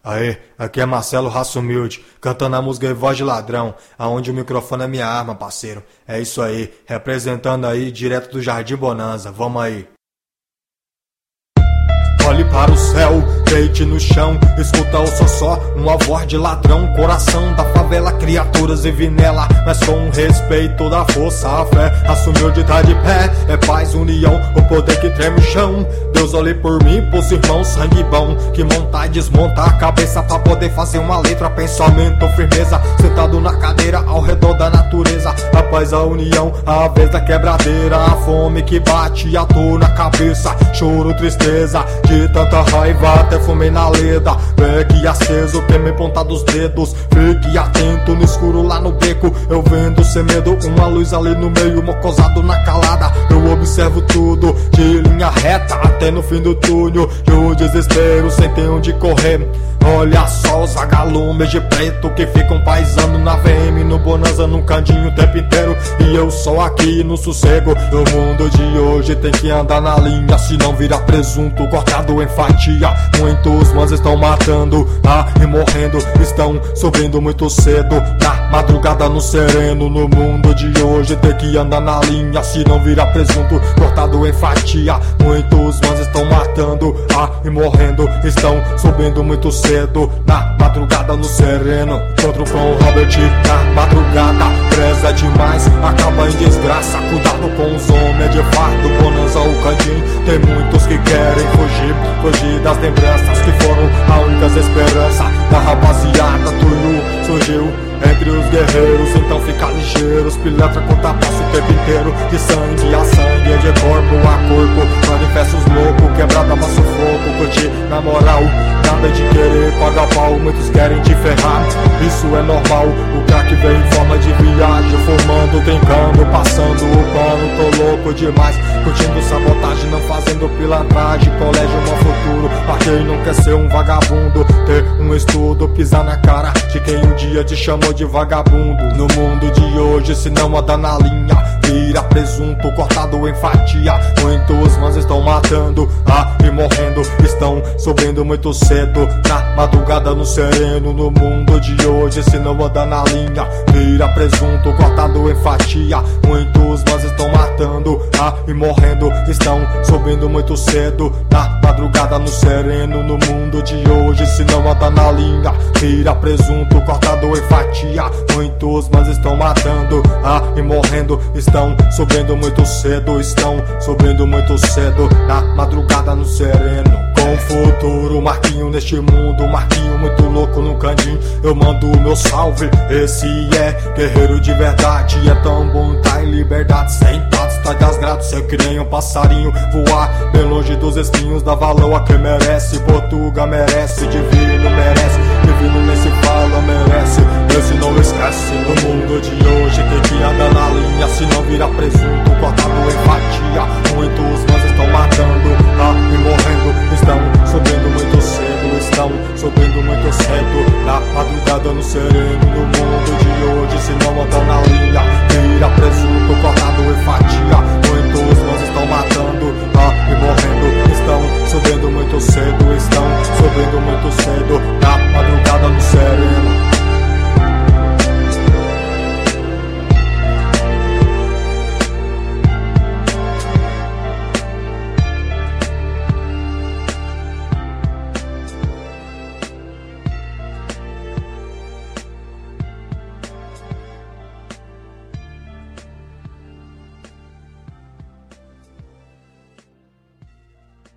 Aê, aqui é Marcelo Raça Humilde, cantando a música Voz de Ladrão, aonde o microfone é minha arma, parceiro. É isso aí, representando aí direto do Jardim Bonanza, vamos aí. Olhe para o céu, deite no chão, escuta o só uma voz de ladrão. Coração da favela, criaturas e vinela, mas com respeito da força, a fé, assumiu de tá de pé. É paz, união, o poder que treme o chão. Deus olhe por mim, pros irmãos, sangue bom, que monta e desmonta a cabeça pra poder fazer uma letra. Pensamento, firmeza, sentado na cadeira ao redor da natureza. A paz, a união, a vez da quebradeira. A fome que bate a dor na cabeça, choro, tristeza, de tanta raiva até fumei na leda. Beck aceso, queimei ponta dos dedos. Fique atento no escuro lá no beco, eu vendo sem medo uma luz ali no meio, mocosado na calada. Eu observo tudo de linha reta até no fim do túnel, e o desespero sem ter onde correr. Olha só os vagalumes de preto que ficam paisando na VM, no Bonanza, no Candinho o tempo inteiro, e eu só aqui no sossego. No mundo de hoje tem que andar na linha, se não vira presunto cortado em fatia. Muitos mans estão matando e morrendo, estão subindo muito cedo, na madrugada no sereno. No mundo de hoje tem que andar na linha, se não vira presunto cortado em fatia. Muitos mans estão matando e morrendo, estão subindo muito cedo, na madrugada no sereno. Encontro com o Robert na madrugada, preza demais, acaba em desgraça. Cuidado com os homens de fardo, Bonanza ou Candinho, tem muitos que querem fugir das lembranças que foram a única esperança da rapaziada. Tuyo surgiu entre os guerreiros, então fica ligeiros. Pilantra conta passo o tempo inteiro, de sangue a sangue, de corpo a corpo. Manifestos loucos, quebrada mas sufoco. Curtir na moral, nada de querer pagar pau, muitos querem te ferrar, isso é normal. O crack vem em forma de viagem, formando, trincando, passando o pano. Tô louco demais, curtindo sabotagem, não fazendo pilantragem. Colégio no futuro, pra quem não quer ser um vagabundo, ter um estudo, pisar na cara de quem um dia te chamou de vagabundo. No mundo de hoje, se não andar na linha, vira presunto cortado em fatia. Muitos mans estão matando e morrendo, estão subindo muito cedo, na madrugada no sereno. No mundo de hoje, se não andar na linha, vira presunto cortado em fatia. Muitos mans estão matando e morrendo, estão subindo muito cedo, na madrugada no sereno. No mundo de hoje, se não andar na linha, vira presunto cortado em fatia. Muitos mans estão matando e morrendo, estão subindo muito cedo, estão subindo muito cedo, na madrugada no sereno. Com futuro, Marquinho neste mundo, Marquinho muito louco no Candinho, eu mando o meu salve. Esse é guerreiro de verdade, é tão bom tá em liberdade, sentado, está desgrado, sei que nem um passarinho, voar bem longe dos espinhos, dá valor a quem merece. Portuga merece, divino merece, divino nem se fala, merece. Esse não esquece, no mundo de hoje tem que andar na linha, se não vira presunto cortado em fatia. Muitos mans estão matando e morrendo, estão subindo muito cedo, estão subindo muito cedo, na madrugada no sereno. No mundo de hoje, se não andar na linha, vira presunto cortado em fatia. Muitos mans estão matando e morrendo, estão subindo muito cedo, estão subindo muito cedo,